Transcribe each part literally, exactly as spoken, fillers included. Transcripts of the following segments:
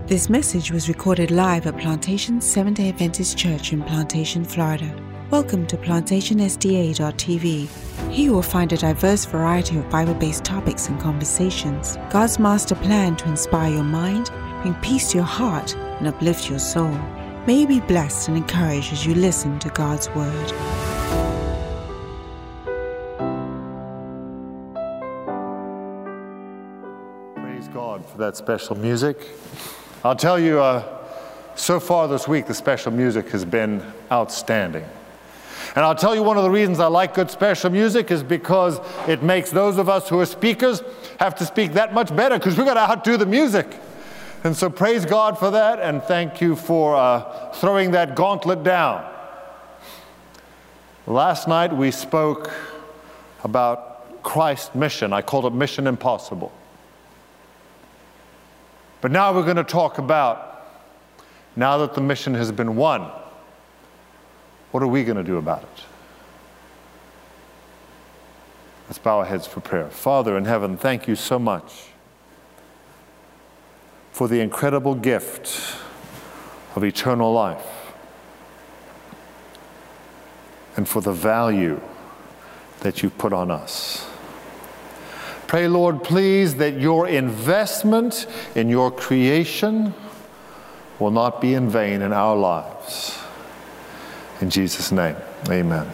This message was recorded live at Plantation Seventh-day Adventist Church in Plantation, Florida. Welcome to plantation s d a dot t v. Here you will find a diverse variety of Bible-based topics and conversations. God's master plan to inspire your mind, bring peace to your heart, and uplift your soul. May you be blessed and encouraged as you listen to God's Word. Praise God for that special music. I'll tell you, uh, so far this week, the special music has been outstanding. And I'll tell you one of the reasons I like good special music is because it makes those of us who are speakers have to speak that much better because we've got to outdo the music. And so praise God for that, and thank you for uh, throwing that gauntlet down. Last night we spoke about Christ's mission. I called it Mission Impossible. But now we're going to talk about, now that the mission has been won, what are we going to do about it? Let's bow our heads for prayer. Father in heaven, thank you so much for the incredible gift of eternal life and for the value that you've put on us. Pray, Lord, please, that your investment in your creation will not be in vain in our lives. In Jesus' name, amen.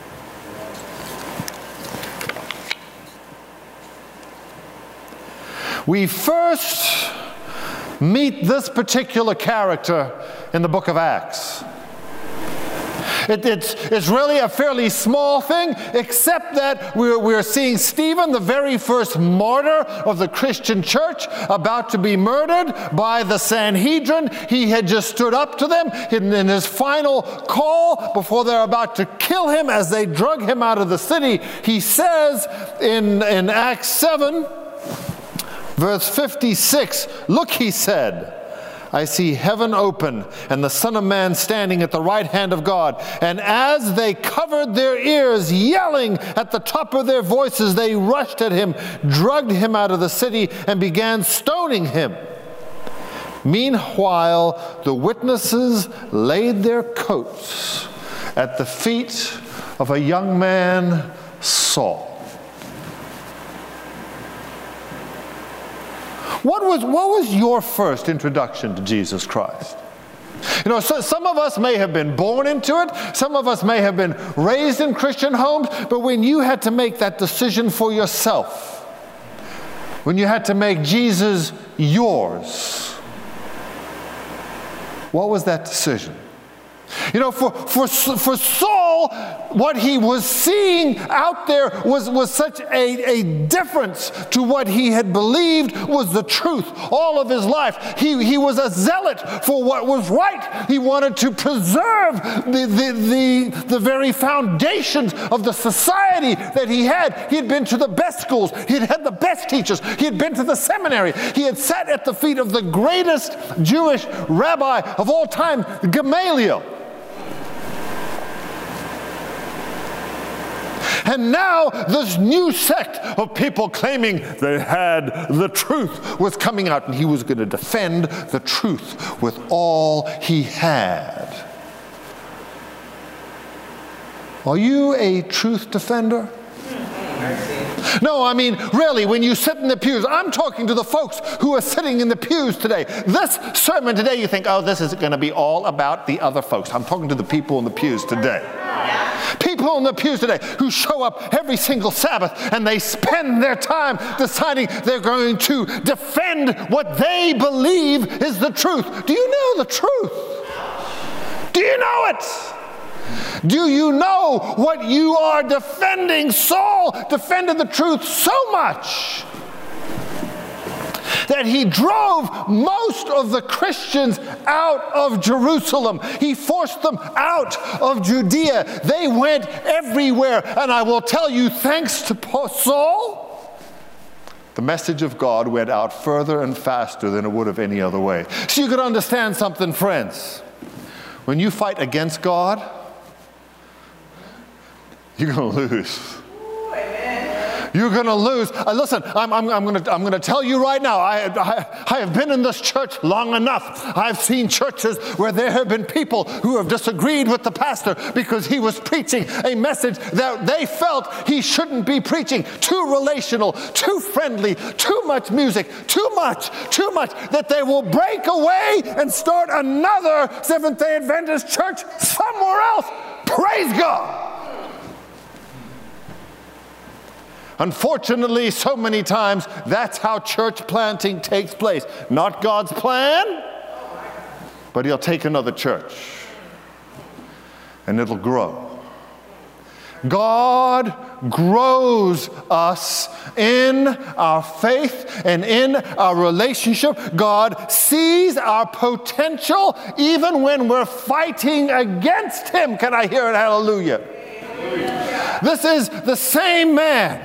We first meet this particular character in the book of Acts. It, it's, it's really a fairly small thing, except that we're, we're seeing Stephen, the very first martyr of the Christian church, about to be murdered by the Sanhedrin. He had just stood up to them in, in his final call before they're about to kill him as they drug him out of the city. He says in, in Acts seven, verse fifty-six, "Look," he said, "I see heaven open and the Son of Man standing at the right hand of God." And as they covered their ears, yelling at the top of their voices, they rushed at him, dragged him out of the city, and began stoning him. Meanwhile, the witnesses laid their coats at the feet of a young man, Saul. What was, what was your first introduction to Jesus Christ? You know, so, some of us may have been born into it. Some of us may have been raised in Christian homes. But when you had to make that decision for yourself, when you had to make Jesus yours, what was that decision? You know, for, for, for Saul, what he was seeing out there was, was such a, a difference to what he had believed was the truth all of his life. He, he was a zealot for what was right. He wanted to preserve the, the, the, the very foundations of the society that he had. He had been to the best schools. He had had the best teachers. He had been to the seminary. He had sat at the feet of the greatest Jewish rabbi of all time, Gamaliel. And now this new sect of people claiming they had the truth was coming out, and he was going to defend the truth with all he had. Are you a truth defender? No, I mean, really, when you sit in the pews, I'm talking to the folks who are sitting in the pews today. This sermon today, you think, oh, this is going to be all about the other folks. I'm talking to the people in the pews today. People in the pews today who show up every single Sabbath and they spend their time deciding they're going to defend what they believe is the truth. Do you know the truth? Do you know it? Do you know what you are defending? Saul defended the truth so much that he drove most of the Christians out of Jerusalem. He forced them out of Judea. They went everywhere. And I will tell you, thanks to Saul, the message of God went out further and faster than it would have any other way. So you could understand something, friends. When you fight against God, you're going to lose. You're going to lose. Uh, listen, I'm, I'm, I'm going to I'm going to tell you right now, I, I, I have been in this church long enough. I've seen churches where there have been people who have disagreed with the pastor because he was preaching a message that they felt he shouldn't be preaching. Too relational, too friendly, too much music, too much, too much, that they will break away and start another Seventh-day Adventist church somewhere else. Praise God. Unfortunately, so many times, that's how church planting takes place. Not God's plan, but he'll take another church, and it'll grow. God grows us in our faith and in our relationship. God sees our potential even when we're fighting against him. Can I hear it? Hallelujah. Hallelujah. This is the same man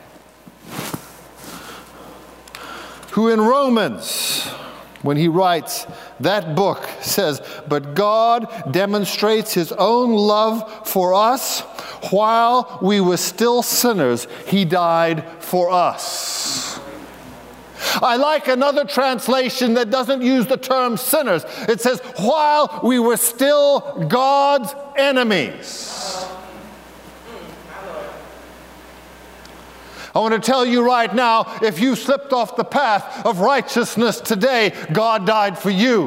who in Romans, when he writes that book, says, but God demonstrates his own love for us. While we were still sinners, he died for us. I like another translation that doesn't use the term sinners. It says, while we were still God's enemies. I want to tell you right now, if you slipped off the path of righteousness today, God died for you.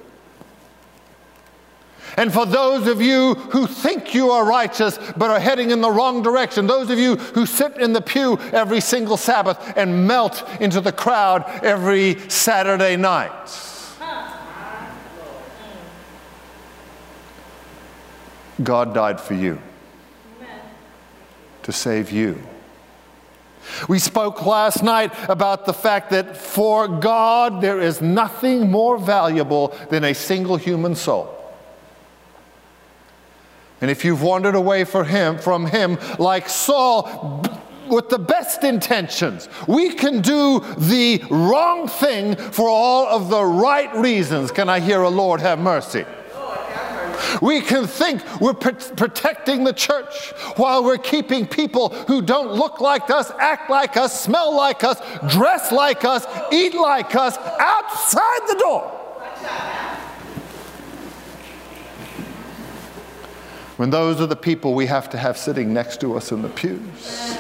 And for those of you who think you are righteous but are heading in the wrong direction, those of you who sit in the pew every single Sabbath and melt into the crowd every Saturday night, God died for you to save you. We spoke last night about the fact that for God there is nothing more valuable than a single human soul. And if you've wandered away from him, from him like Saul, with the best intentions, we can do the wrong thing for all of the right reasons. Can I hear a Lord have mercy? We can think we're protecting the church while we're keeping people who don't look like us, act like us, smell like us, dress like us, eat like us outside the door. When those are the people we have to have sitting next to us in the pews.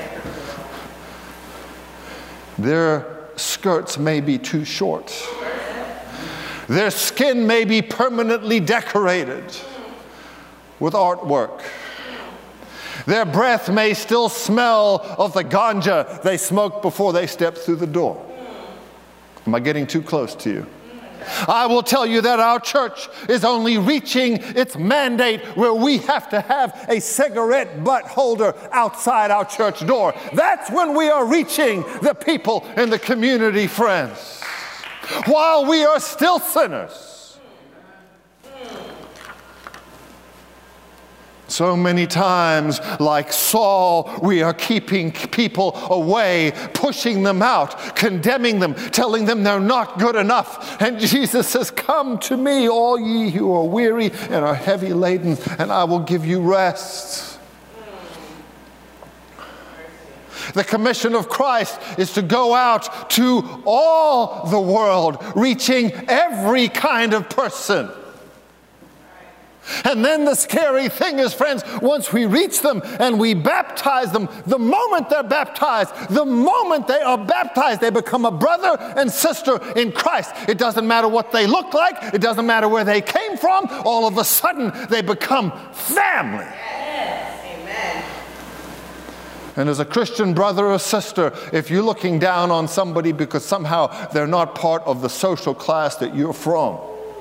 Their skirts may be too short. Their skin may be permanently decorated with artwork. Their breath may still smell of the ganja they smoked before they stepped through the door. Am I getting too close to you? I will tell you that our church is only reaching its mandate where we have to have a cigarette butt holder outside our church door. That's when we are reaching the people in the community, friends. While we are still sinners. So many times, like Saul, we are keeping people away, pushing them out, condemning them, telling them they're not good enough. And Jesus says, come to me, all ye who are weary and are heavy laden, and I will give you rest. The commission of Christ is to go out to all the world, reaching every kind of person. And then the scary thing is, friends, once we reach them and we baptize them, the moment they're baptized, the moment they are baptized, they become a brother and sister in Christ. It doesn't matter what they look like. It doesn't matter where they came from. All of a sudden, they become family. Yes. Amen. And as a Christian brother or sister, if you're looking down on somebody because somehow they're not part of the social class that you're from,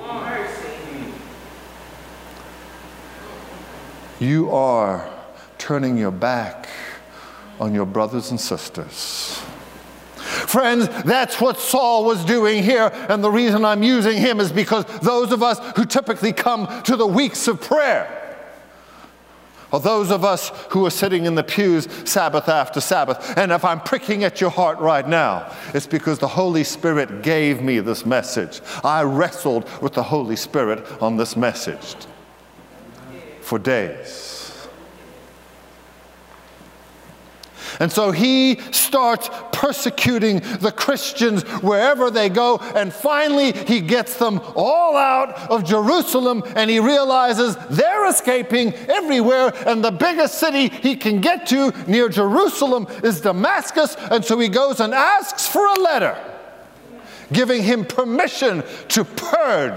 you are turning your back on your brothers and sisters. Friends, that's what Saul was doing here, and the reason I'm using him is because those of us who typically come to the weeks of prayer, or those of us who are sitting in the pews Sabbath after Sabbath, and if I'm pricking at your heart right now, it's because the Holy Spirit gave me this message. I wrestled with the Holy Spirit on this message for days. And so he starts persecuting the Christians wherever they go, and finally he gets them all out of Jerusalem, and he realizes they're escaping everywhere, and the biggest city he can get to near Jerusalem is Damascus, and so he goes and asks for a letter giving him permission to purge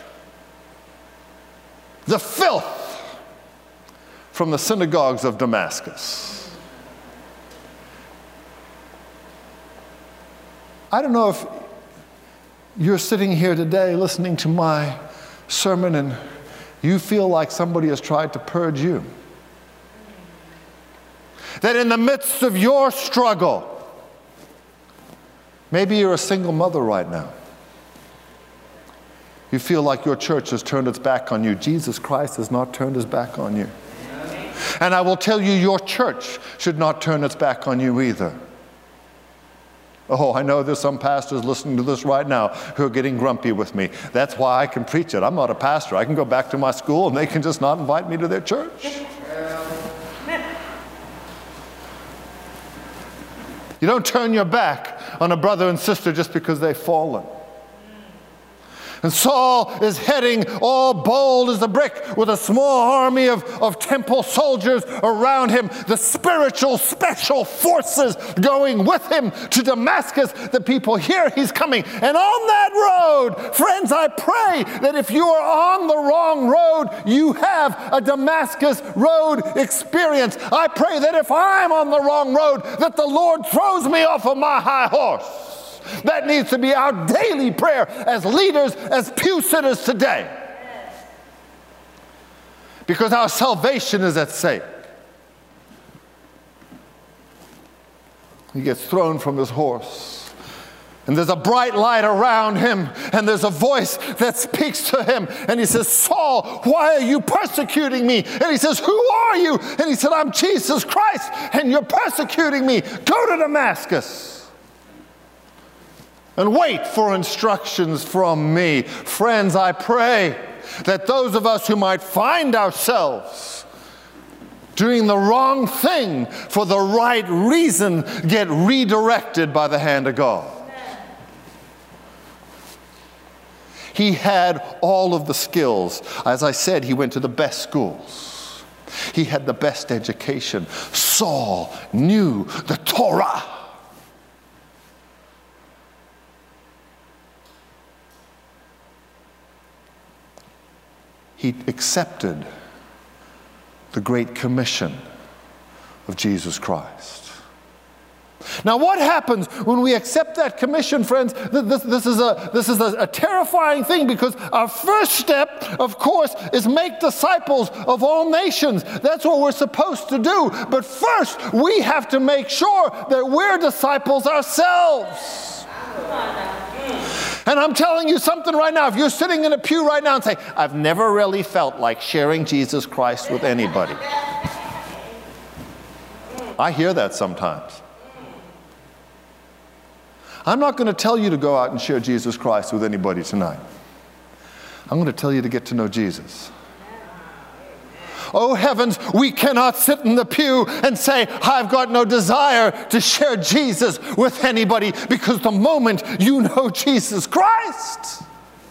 the filth from the synagogues of Damascus. I don't know if you're sitting here today listening to my sermon and you feel like somebody has tried to purge you. That in the midst of your struggle, maybe you're a single mother right now. You feel like your church has turned its back on you. Jesus Christ has not turned his back on you. And I will tell you, your church should not turn its back on you either. Oh, I know there's some pastors listening to this right now who are getting grumpy with me. That's why I can preach it. I'm not a pastor. I can go back to my school and they can just not invite me to their church. You don't turn your back on a brother and sister just because they've fallen. And Saul is heading all bold as a brick with a small army of, of temple soldiers around him, the spiritual special forces going with him to Damascus. The people hear he's coming. And on that road, friends, I pray that if you are on the wrong road, you have a Damascus road experience. I pray that if I'm on the wrong road, that the Lord throws me off of my high horse. That needs to be our daily prayer as leaders, as pew sitters today. Because our salvation is at stake. He gets thrown from his horse. And there's a bright light around him, and there's a voice that speaks to him. And he says, Saul, why are you persecuting me? And he says, who are you? And he said, I'm Jesus Christ, and you're persecuting me. Go to Damascus and wait for instructions from me. Friends, I pray that those of us who might find ourselves doing the wrong thing for the right reason get redirected by the hand of God. He had all of the skills. As I said, he went to the best schools. He had the best education. Saul knew the Torah. He accepted the Great Commission of Jesus Christ. Now, what happens when we accept that commission, friends? This, this is, a, this is a, a terrifying thing, because our first step, of course, is make disciples of all nations. That's what we're supposed to do. But first, we have to make sure that we're disciples ourselves. And I'm telling you something right now. If you're sitting in a pew right now and say, I've never really felt like sharing Jesus Christ with anybody. I hear that sometimes. I'm not going to tell you to go out and share Jesus Christ with anybody tonight. I'm going to tell you to get to know Jesus. Oh heavens, we cannot sit in the pew and say, I've got no desire to share Jesus with anybody, because the moment you know Jesus Christ,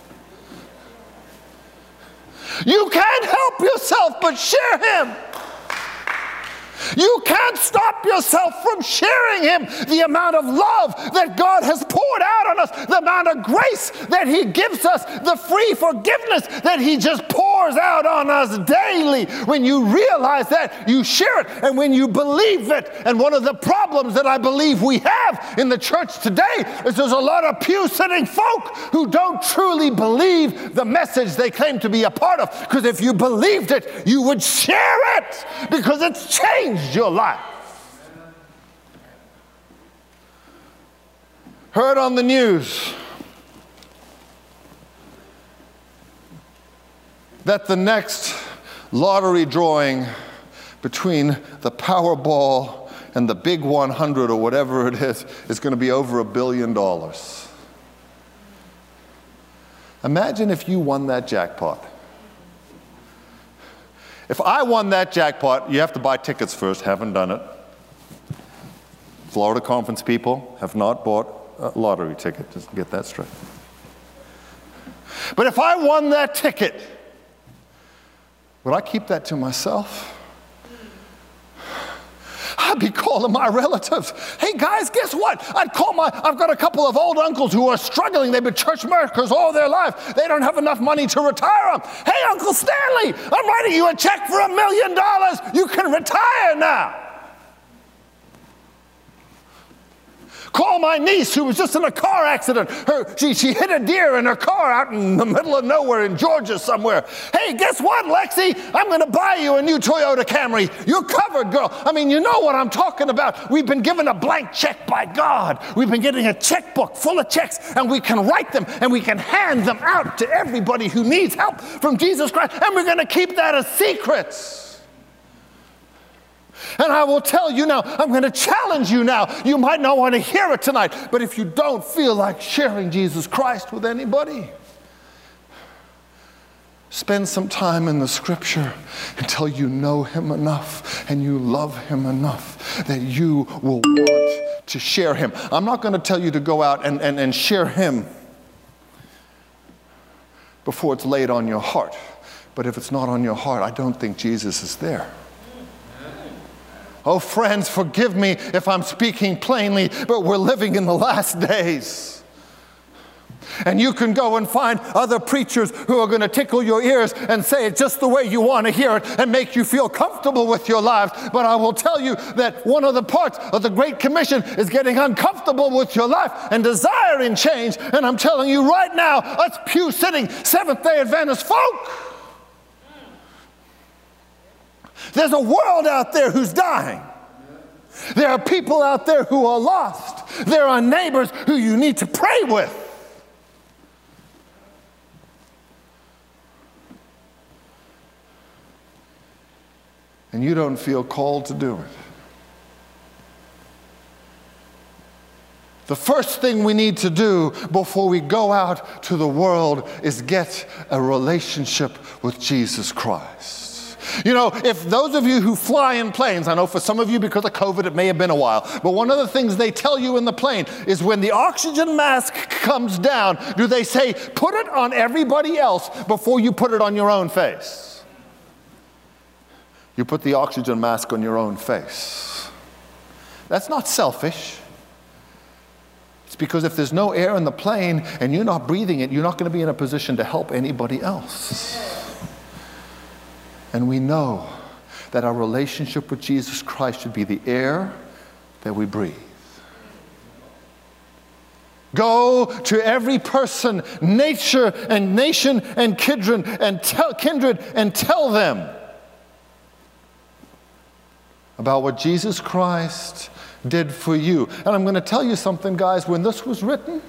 you can't help yourself but share him. You can't stop yourself from sharing him. The amount of love that God has poured out on us, the amount of grace that he gives us, the free forgiveness that he just pours out on us daily. When you realize that, you share it. And when you believe it, and one of the problems that I believe we have in the church today is there's a lot of pew-sitting folk who don't truly believe the message they claim to be a part of. Because if you believed it, you would share it, because it's changed your life. Heard on the news that the next lottery drawing between the Powerball and the Big one hundred, or whatever it is, is going to be over a billion dollars. Imagine if you won that jackpot. If I won that jackpot, you have to buy tickets first, haven't done it. Florida Conference people have not bought a lottery ticket. Just get that straight. But if I won that ticket, would I keep that to myself? I'd be calling my relatives. Hey guys, guess what? I'd call my, I've got a couple of old uncles who are struggling. They've been church workers all their life. They don't have enough money to retire them. Hey, Uncle Stanley, I'm writing you a check for a million dollars. You can retire now. Call my niece who was just in a car accident. Her, she, she hit a deer in her car out in the middle of nowhere in Georgia somewhere. Hey, guess what, Lexi? I'm going to buy you a new Toyota Camry. You're covered, girl. I mean, you know what I'm talking about. We've been given a blank check by God. We've been getting a checkbook full of checks, and we can write them, and we can hand them out to everybody who needs help from Jesus Christ, and we're going to keep that a secret. And I will tell you now, I'm going to challenge you now. You might not want to hear it tonight, but if you don't feel like sharing Jesus Christ with anybody, spend some time in the Scripture until you know Him enough and you love Him enough that you will want to share Him. I'm not going to tell you to go out and, and, and share Him before it's laid on your heart. But if it's not on your heart, I don't think Jesus is there. Oh, friends, forgive me if I'm speaking plainly, but we're living in the last days. And you can go and find other preachers who are going to tickle your ears and say it just the way you want to hear it and make you feel comfortable with your lives. But I will tell you that one of the parts of the Great Commission is getting uncomfortable with your life and desiring change. And I'm telling you right now, us pew-sitting Seventh-day Adventist folk, there's a world out there who's dying. There are people out there who are lost. There are neighbors who you need to pray with. And you don't feel called to do it. The first thing we need to do before we go out to the world is get a relationship with Jesus Christ. You know, if those of you who fly in planes, I know for some of you because of COVID it may have been a while, but one of the things they tell you in the plane is when the oxygen mask comes down, do they say, put it on everybody else before you put it on your own face? You put the oxygen mask on your own face. That's not selfish. It's because if there's no air in the plane and you're not breathing it, you're not going to be in a position to help anybody else. And we know that our relationship with Jesus Christ should be the air that we breathe. Go to every person, nature and nation and kindred and tell, kindred and tell them about what Jesus Christ did for you. And I'm going to tell you something, guys. When this was written,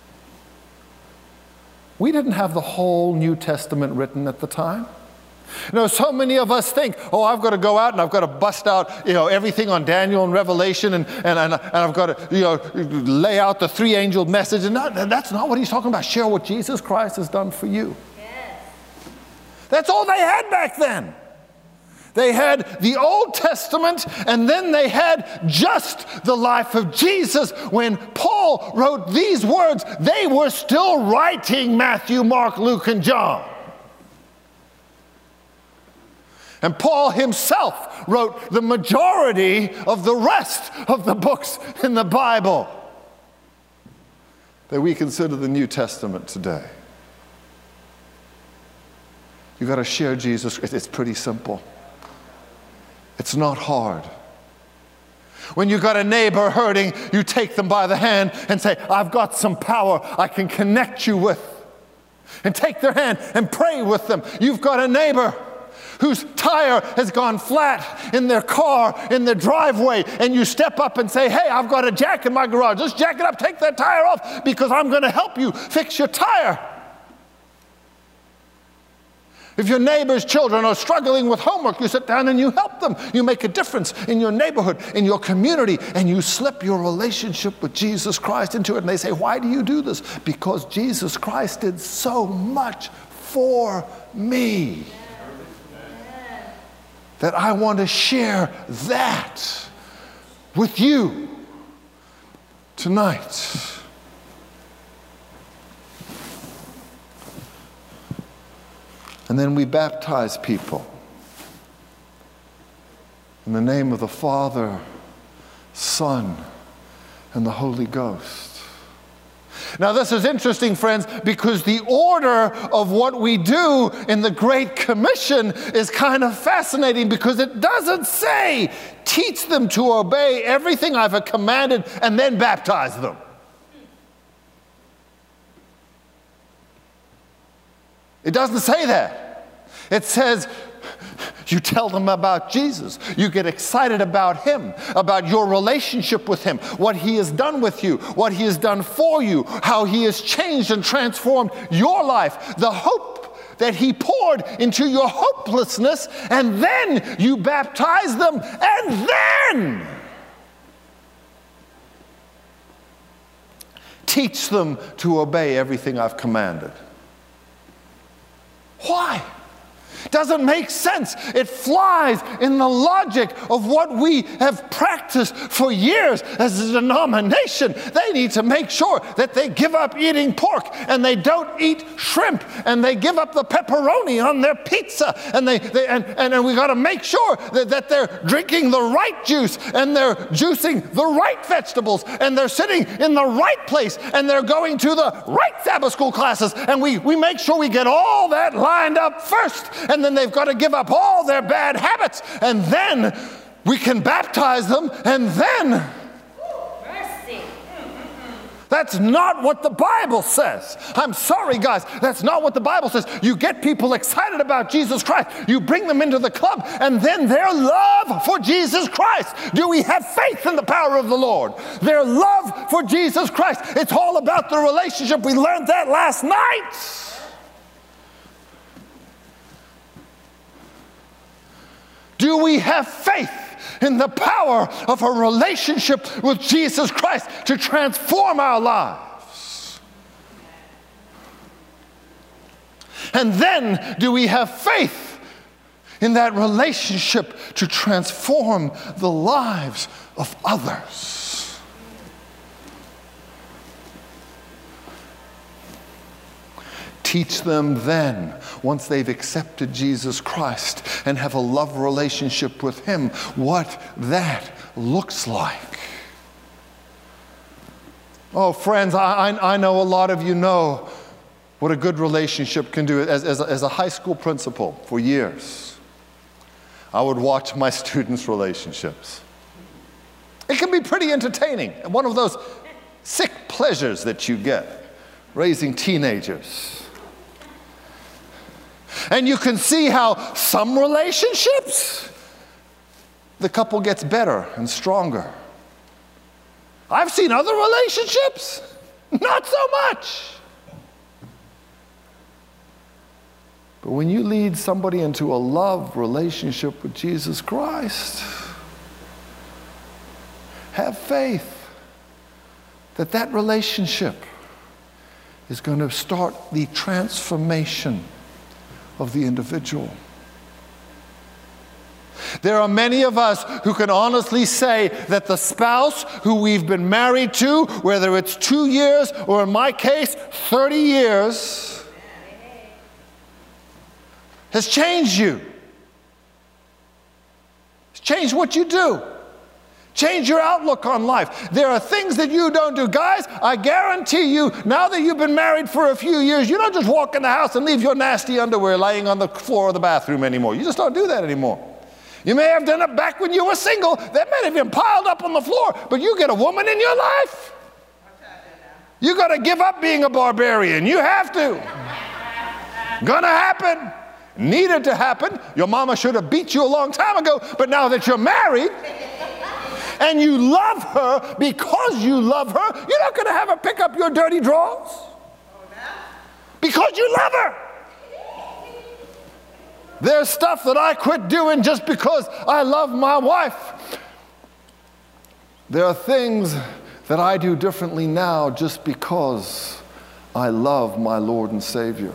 we didn't have the whole New Testament written at the time. You know, so many of us think, oh, I've got to go out and I've got to bust out, you know, everything on Daniel and Revelation and, and, and, and I've got to, you know, lay out the three-angel message. And not, that's not what he's talking about. Share what Jesus Christ has done for you. Yes. That's all they had back then. They had the Old Testament, and then they had just the life of Jesus. When Paul wrote these words, they were still writing Matthew, Mark, Luke, and John. And Paul himself wrote the majority of the rest of the books in the Bible that we consider the New Testament today. You've got to share Jesus. It's pretty simple. It's not hard. When you've got a neighbor hurting, you take them by the hand and say, I've got some power I can connect you with. And take their hand and pray with them. You've got a neighbor whose tire has gone flat in their car, in their driveway, and you step up and say, hey, I've got a jack in my garage. Just jack it up, take that tire off, because I'm going to help you fix your tire. If your neighbor's children are struggling with homework, you sit down and you help them. You make a difference in your neighborhood, in your community, and you slip your relationship with Jesus Christ into it. And they say, why do you do this? Because Jesus Christ did so much for me that I want to share that with you. tonight. And then we baptize people in the name of the Father, Son, and the Holy Ghost. Now, this is interesting, friends, because the order of what we do in the Great Commission is kind of fascinating, because it doesn't say, teach them to obey everything I've commanded and then baptize them. It doesn't say that. It says, you tell them about Jesus. You get excited about him, about your relationship with him, what he has done with you, what he has done for you, how he has changed and transformed your life, the hope that he poured into your hopelessness, and then you baptize them, and then teach them to obey everything I've commanded. Why? Doesn't make sense. It flies in the logic of what we have practiced for years as a denomination. They need to make sure that they give up eating pork and they don't eat shrimp, and they give up the pepperoni on their pizza, and they, they and, and, and we got to make sure that, that they're drinking the right juice, and they're juicing the right vegetables, and they're sitting in the right place, and they're going to the right Sabbath school classes, and we, we make sure we get all that lined up first. And then they've got to give up all their bad habits, and then we can baptize them, and then Mercy. That's not what the Bible says. I'm sorry, guys. That's not what the Bible says. You get people excited about Jesus Christ. You bring them into the club, and then their love for Jesus Christ. Do we have faith in the power of the Lord? Their love for Jesus Christ. It's all about the relationship. We learned that last night. Do we have faith in the power of a relationship with Jesus Christ to transform our lives? And then, do we have faith in that relationship to transform the lives of others? Teach them then, once they've accepted Jesus Christ and have a love relationship with him, what that looks like. Oh, friends, I, I, I know a lot of you know what a good relationship can do. As, as, a, as a high school principal for years, I would watch my students' relationships. It can be pretty entertaining. One of those sick pleasures that you get raising teenagers. And you can see how some relationships, the couple gets better and stronger. I've seen other relationships, not so much. But when you lead somebody into a love relationship with Jesus Christ, have faith that that relationship is going to start the transformation of the individual. There are many of us who can honestly say that the spouse who we've been married to, whether it's two years or in my case, thirty years, has changed you. It's changed what you do. Change your outlook on life. There are things that you don't do. Guys, I guarantee you, now that you've been married for a few years, you don't just walk in the house and leave your nasty underwear laying on the floor of the bathroom anymore. You just don't do that anymore. You may have done it back when you were single. That may have been piled up on the floor, but you get a woman in your life. You got to give up being a barbarian. You have to. Gonna happen. Needed to happen. Your mama should have beat you a long time ago, but now that you're married, and you love her because you love her, you're not going to have her pick up your dirty drawers. Because you love her. There's stuff that I quit doing just because I love my wife. There are things that I do differently now just because I love my Lord and Savior.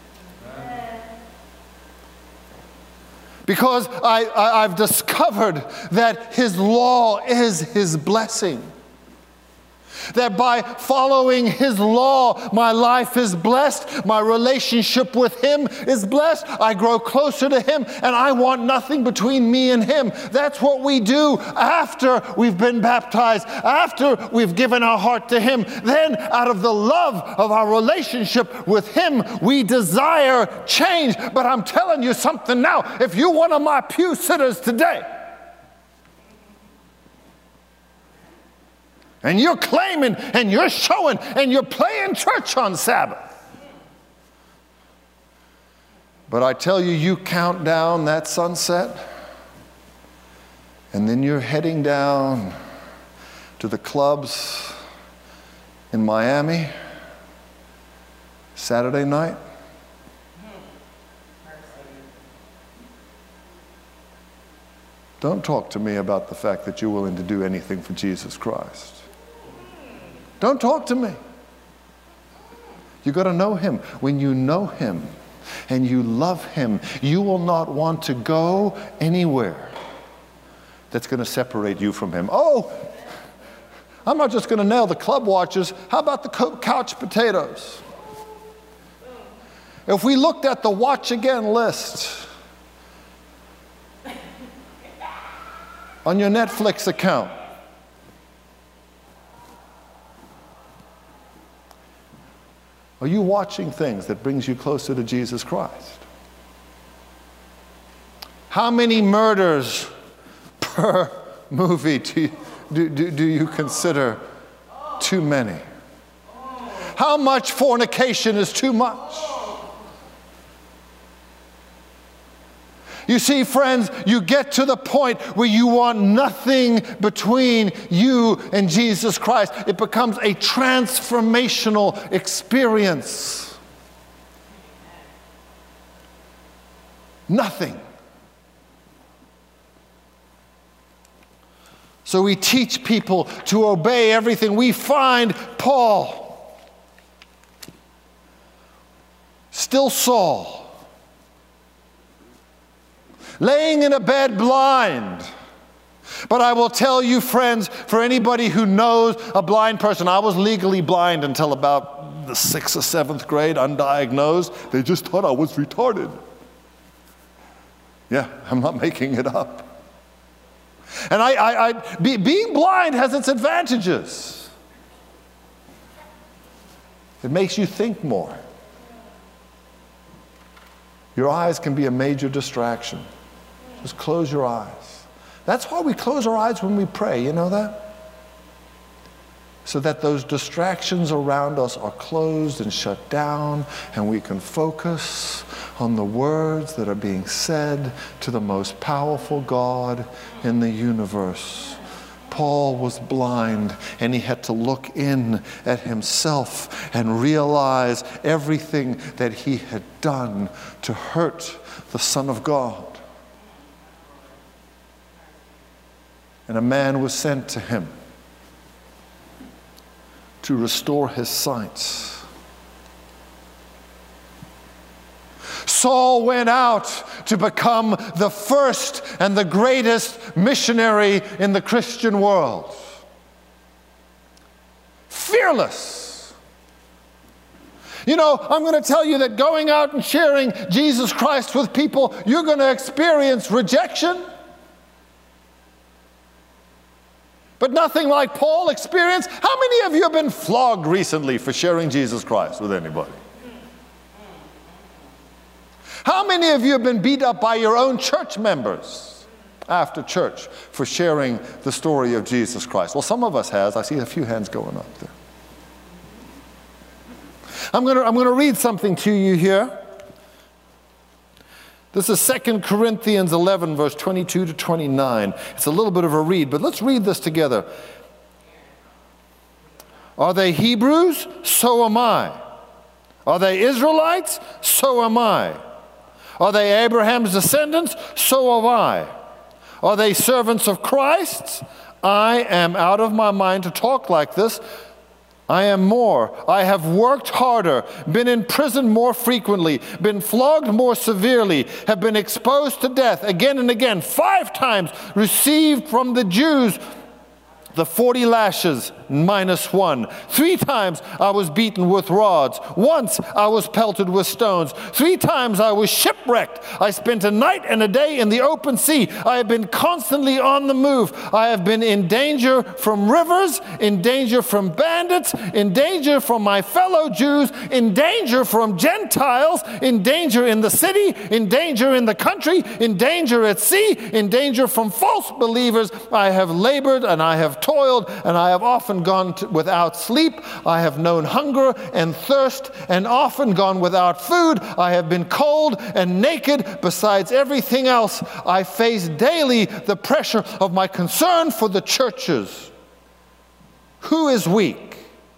Because I, I, I've discovered that his law is his blessing. that by following his law, my life is blessed, my relationship with him is blessed, I grow closer to him, and I want nothing between me and him. That's what we do after we've been baptized, after we've given our heart to him. Then, out of the love of our relationship with him, we desire change. But I'm telling you something now, if you're one of my pew sitters today, and you're claiming, and you're showing, and you're playing church on Sabbath, but I tell you, you count down that sunset, and then you're heading down to the clubs in Miami Saturday night. Don't talk to me about the fact that you're willing to do anything for Jesus Christ. Don't talk to me. You got to know him. When you know him and you love him, you will not want to go anywhere that's going to separate you from him. Oh, I'm not just going to nail the club watchers. How about the couch potatoes? If we looked at the watch again list on your Netflix account, are you watching things that brings you closer to Jesus Christ? How many murders per movie do you, do, do, do you consider too many? How much fornication is too much? You see, friends, you get to the point where you want nothing between you and Jesus Christ. It becomes a transformational experience. Nothing. So we teach people to obey everything. We find Paul, still Saul, laying in a bed blind. But I will tell you, friends, for anybody who knows a blind person, I was legally blind until about the sixth or seventh grade, undiagnosed. They just thought I was retarded. Yeah, I'm not making it up. And I, I, I be, being blind has its advantages. It makes you think more. Your eyes can be a major distraction. Just close your eyes. That's why we close our eyes when we pray, you know that? So that those distractions around us are closed and shut down, and we can focus on the words that are being said to the most powerful God in the universe. Paul was blind, and he had to look in at himself and realize everything that he had done to hurt the Son of God. And a man was sent to him to restore his sight. Saul went out to become the first and the greatest missionary in the Christian world. Fearless. You know, I'm going to tell you that going out and sharing Jesus Christ with people, you're going to experience rejection. But nothing like Paul experienced. How many of you have been flogged recently for sharing Jesus Christ with anybody? How many of you have been beat up by your own church members after church for sharing the story of Jesus Christ? Well, some of us has. I see a few hands going up there. I'm going to, I'm going to read something to you here. This is Second Corinthians eleven, verse twenty-two to twenty-nine. It's a little bit of a read, but let's read this together. Are they Hebrews? So am I. Are they Israelites? So am I. Are they Abraham's descendants? So am I. Are they servants of Christ? I am out of my mind to talk like this. I am more. I have worked harder, been in prison more frequently, been flogged more severely, have been exposed to death again and again, five times received from the Jews the forty lashes minus one. Three times I was beaten with rods. Once I was pelted with stones. Three times I was shipwrecked. I spent a night and a day in the open sea. I have been constantly on the move. I have been in danger from rivers, in danger from bandits, in danger from my fellow Jews, in danger from Gentiles, in danger in the city, in danger in the country, in danger at sea, in danger from false believers. I have labored and I have toiled, and I have often gone to, without sleep. I have known hunger and thirst, and often gone without food. I have been cold and naked. Besides everything else, I face daily the pressure of my concern for the churches. Who is weak?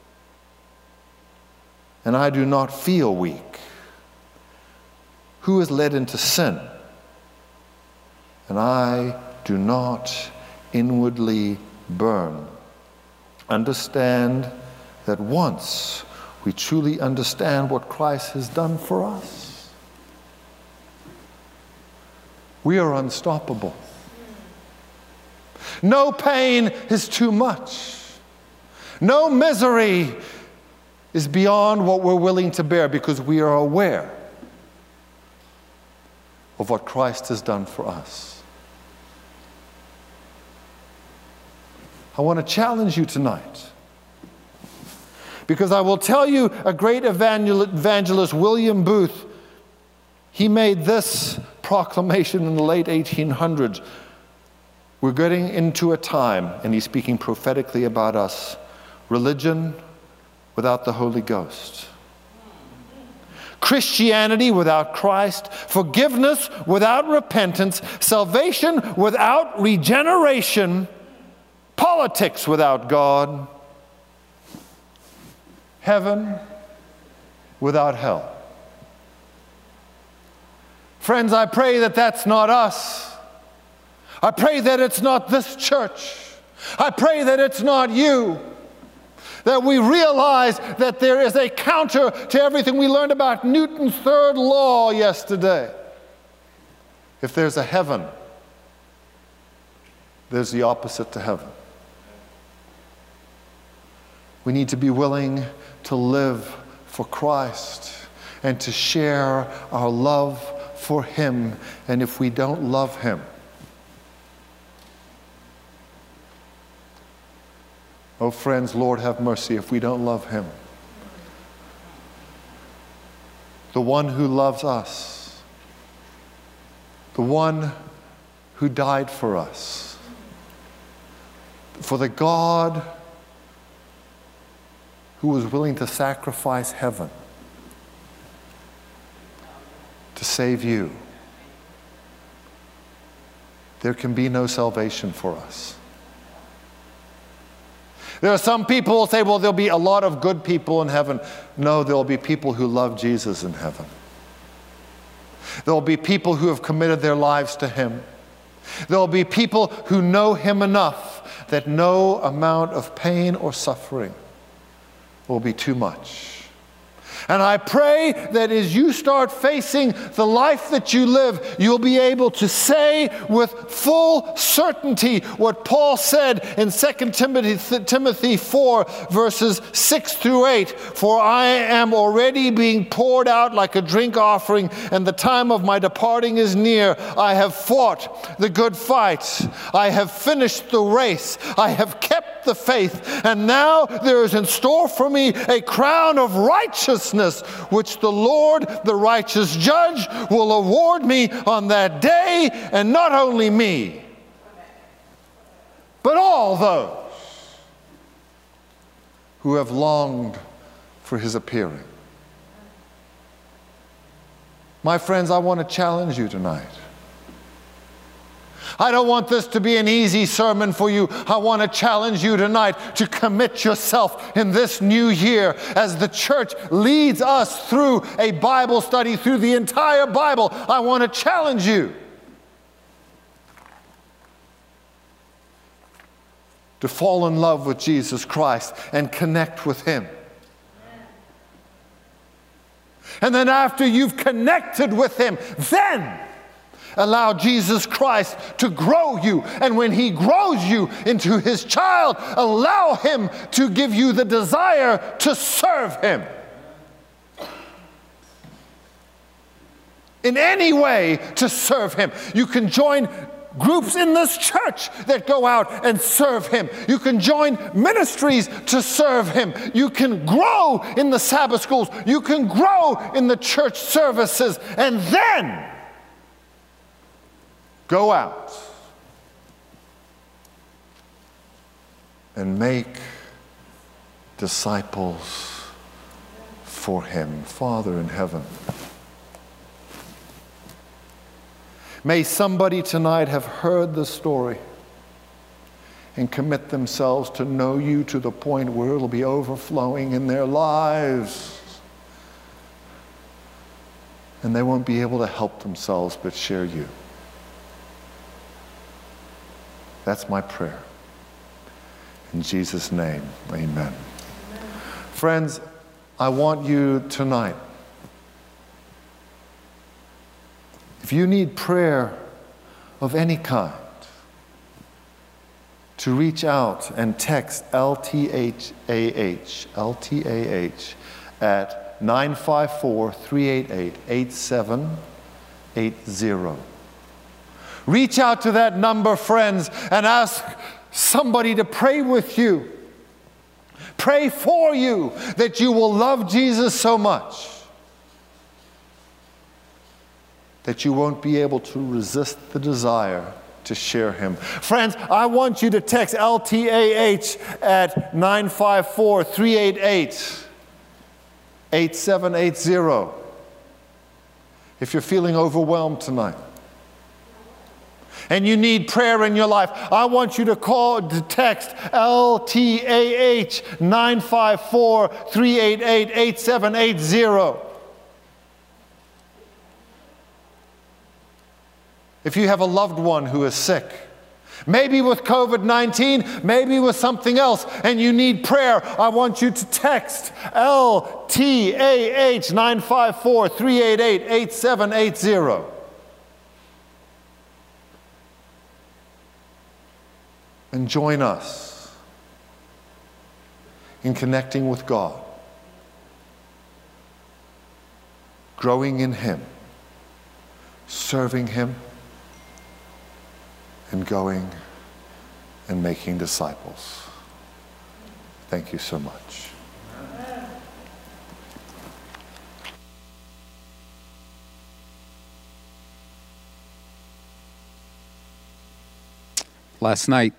And I do not feel weak. Who is led into sin? And I do not inwardly burn. Understand that once we truly understand what Christ has done for us, we are unstoppable. No pain is too much. No misery is beyond what we're willing to bear, because we are aware of what Christ has done for us. I want to challenge you tonight, because I will tell you, a great evangelist, William Booth, he made this proclamation in the late eighteen hundreds. We're getting into a time, and he's speaking prophetically about us, religion without the Holy Ghost. Christianity without Christ, forgiveness without repentance, salvation without regeneration, politics without God, heaven without hell. Friends, I pray that that's not us. I pray that it's not this church. I pray that it's not you. That we realize that there is a counter to everything we learned about Newton's third law yesterday. If there's a heaven, there's the opposite to heaven. We need to be willing to live for Christ and to share our love for Him. And if we don't love Him, oh friends, Lord have mercy if we don't love Him. The one who loves us, the one who died for us, for the God who was willing to sacrifice heaven to save you. There can be no salvation for us. There are some people who say, well, there'll be a lot of good people in heaven. No, there'll be people who love Jesus in heaven. There'll be people who have committed their lives to Him. There'll be people who know Him enough that no amount of pain or suffering will be too much. And I pray that as you start facing the life that you live, you'll be able to say with full certainty what Paul said in Second Timothy four, verses six through eight. For I am already being poured out like a drink offering, and the time of my departing is near. I have fought the good fight. I have finished the race. I have kept the faith. And now there is in store for me a crown of righteousness, which the Lord, the righteous judge, will award me on that day, and not only me, but all those who have longed for His appearing. My friends, I want to challenge you tonight. I don't want this to be an easy sermon for you. I want to challenge you tonight to commit yourself in this new year as the church leads us through a Bible study through the entire Bible. I want to challenge you to fall in love with Jesus Christ and connect with Him. And then after you've connected with Him, then Allow Jesus Christ to grow you. And when he grows you into his child, allow him to give you the desire to serve him. In any way to serve him. You can join groups in this church that go out and serve him. You can join ministries to serve him. You can grow in the Sabbath schools. You can grow in the church services. And then go out and make disciples for him. Father in heaven, may somebody tonight have heard the story and commit themselves to know you to the point where it'll be overflowing in their lives. And they won't be able to help themselves but share you. That's my prayer. In Jesus' name, amen. Amen. Friends, I want you tonight, if you need prayer of any kind, to reach out and text L T H A H, L T A H, at nine five four, three eight eight, eight seven eight zero. Reach out to that number, friends, and ask somebody to pray with you. Pray for you that you will love Jesus so much that you won't be able to resist the desire to share him. Friends, I want you to text L T A H at nine five four, three eight eight, eight seven eight zero if you're feeling overwhelmed tonight and you need prayer in your life. I want you to call, to text L T A H nine five four, three eight eight, eight seven eight zero. If you have a loved one who is sick, maybe with covid nineteen, maybe with something else, and you need prayer, I want you to text L T A H nine five four, three eight eight, eight seven eight zero. And join us in connecting with God, growing in him, serving him, and going and making disciples. Thank you so much. Last night,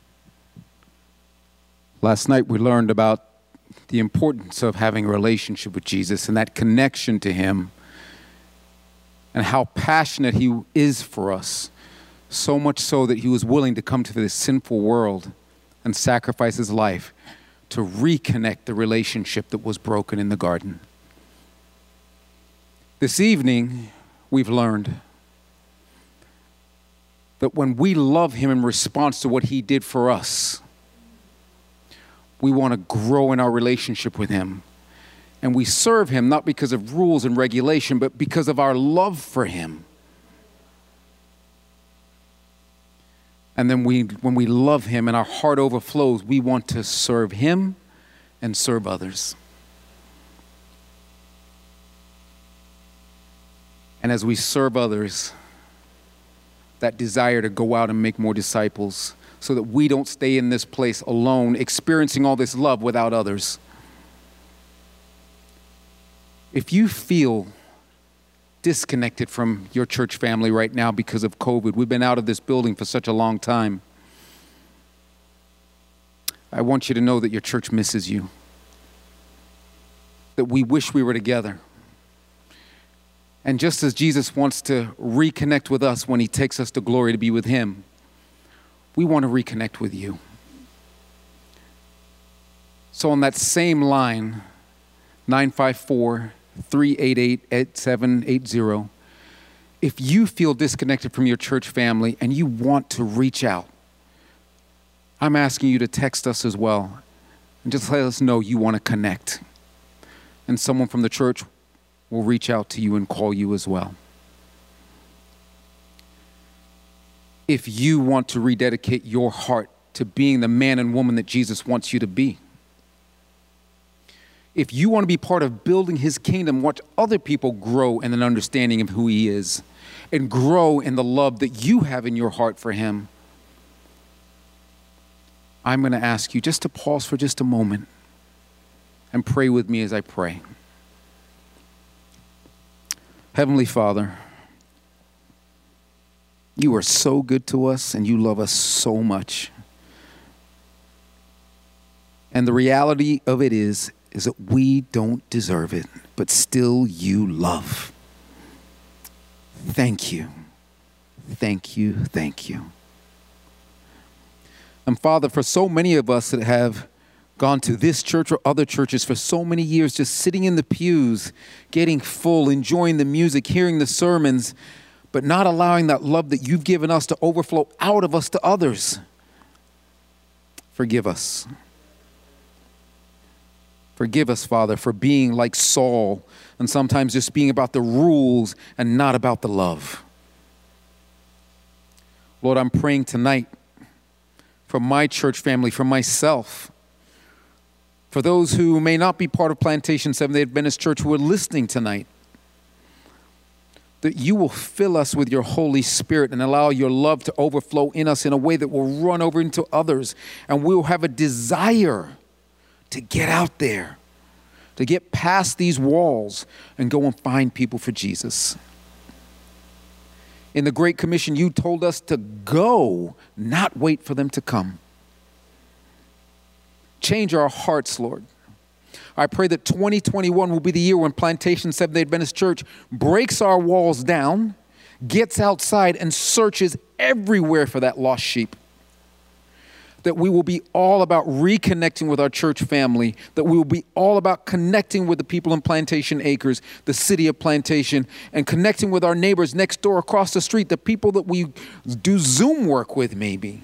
last night we learned about the importance of having a relationship with Jesus and that connection to him and how passionate he is for us. So much so that he was willing to come to this sinful world and sacrifice his life to reconnect the relationship that was broken in the garden. This evening, we've learned that when we love him in response to what he did for us, we want to grow in our relationship with him. And we serve him not because of rules and regulation, but because of our love for him. And then we, when we love him and our heart overflows, we want to serve him and serve others. And as we serve others, that desire to go out and make more disciples so that we don't stay in this place alone, experiencing all this love without others. If you feel disconnected from your church family right now because of COVID. We've been out of this building for such a long time. I want you to know that your church misses you, that we wish we were together. And just as Jesus wants to reconnect with us when he takes us to glory to be with him, we want to reconnect with you. So on that same line, nine five four, three eight eight, eight seven eight zero, if you feel disconnected from your church family and you want to reach out, I'm asking you to text us as well and just let us know you want to connect. And someone from the church will reach out to you and call you as well. if you want to rededicate your heart to being the man and woman that Jesus wants you to be. If you want to be part of building his kingdom, watch other people grow in an understanding of who he is and grow in the love that you have in your heart for him. I'm going to ask you just to pause for just a moment and pray with me as I pray. Heavenly Father, you are so good to us and you love us so much. And the reality of it is, is that we don't deserve it, but still you love. Thank you. Thank you. Thank you. And Father, for so many of us that have gone to this church or other churches for so many years, just sitting in the pews, getting full, enjoying the music, hearing the sermons, but not allowing that love that you've given us to overflow out of us to others. Forgive us. Forgive us, Father, for being like Saul and sometimes just being about the rules and not about the love. Lord, I'm praying tonight for my church family, for myself, for those who may not be part of Plantation Seventh-day Adventist Church who are listening tonight, that you will fill us with your Holy Spirit and allow your love to overflow in us in a way that will run over into others, and we will have a desire to get out there, to get past these walls and go and find people for Jesus. In the Great Commission, you told us to go, not wait for them to come. Change our hearts, Lord. I pray that twenty twenty-one will be the year when Plantation Seventh-day Adventist Church breaks our walls down, gets outside, and searches everywhere for that lost sheep. That we will be all about reconnecting with our church family, that we will be all about connecting with the people in Plantation Acres, the city of Plantation, and connecting with our neighbors next door across the street, the people that we do Zoom work with maybe.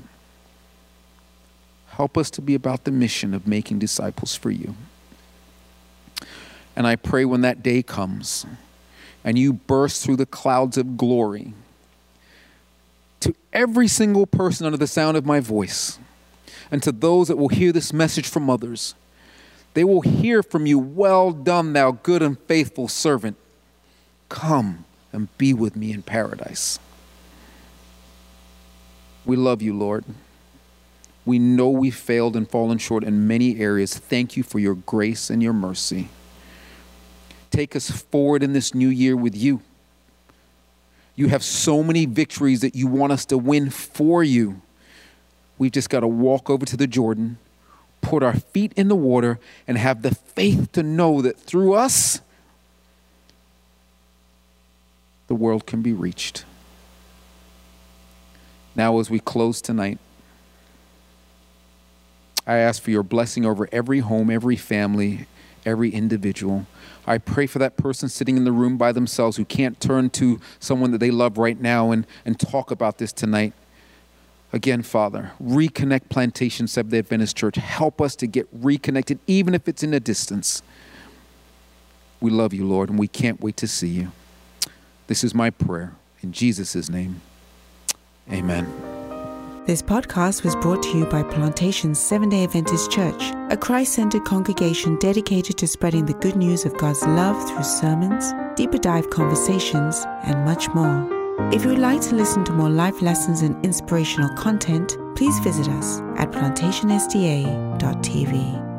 Help us to be about the mission of making disciples for you. And I pray when that day comes and you burst through the clouds of glory, to every single person under the sound of my voice, and to those that will hear this message from others, they will hear from you, well done, thou good and faithful servant. Come and be with me in paradise. We love you, Lord. We know we failed and fallen short in many areas. Thank you for your grace and your mercy. Take us forward in this new year with you. You have so many victories that you want us to win for you. We've just got to walk over to the Jordan, put our feet in the water, and have the faith to know that through us, the world can be reached. Now, as we close tonight, I ask for your blessing over every home, every family, every individual. I pray for that person sitting in the room by themselves who can't turn to someone that they love right now and, and talk about this tonight. Again, Father, reconnect Plantation Seventh-day Adventist Church. Help us to get reconnected, even if it's in a distance. We love you, Lord, and we can't wait to see you. This is my prayer. In Jesus' name, amen. This podcast was brought to you by Plantation Seventh-day Adventist Church, a Christ-centered congregation dedicated to spreading the good news of God's love through sermons, deeper dive conversations, and much more. If you would like to listen to more life lessons and inspirational content, please visit us at plantation s d a dot t v.